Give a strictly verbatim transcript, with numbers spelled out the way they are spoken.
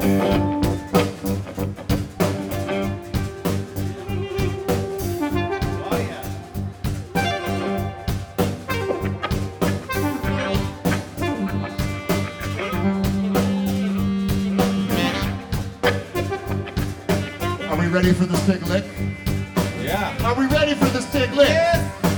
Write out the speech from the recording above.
Are we ready for the stick lick? Yeah. Are we ready for the stick lick? Yes.